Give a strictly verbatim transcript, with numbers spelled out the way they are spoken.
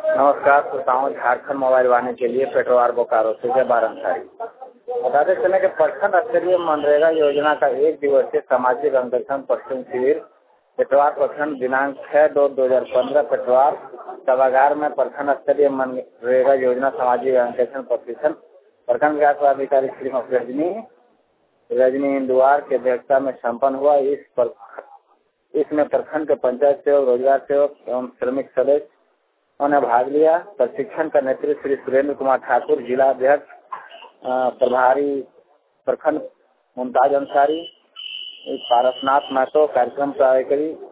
नमस्कार श्रोताओं, झारखंड मोबाइल वाहिनी के लिए पेट्रोल बोकारो से जय बारंसारी। बताते चले कि प्रखंड स्तरीय मनरेगा योजना का एक दिवसीय सामाजिक अंगठन प्रशिक्षण शिविर पेटवार प्रखंड दिनांक छह दो दो हजार पंद्रह पेटवार सभागार में प्रखंड स्तरीय मनरेगा योजना सामाजिक अंगठन प्रशिक्षण प्रखंड विकास पदाधिकारी श्रीमती रजनी रजनी इंदुआर की अध्यक्षता में संपन्न हुआ। इस पर इसमें प्रखंड के पंचायत सेवक, रोजगार सेवक एवं श्रमिक सदस्य ने भाग लिया। प्रशिक्षण का नेतृत्व श्री सुरेंद्र कुमार ठाकुर, जिला अध्यक्ष प्रभारी प्रखंड मुमताज अंसारी, पारसनाथ महतो कार्यक्रम कार्यकारी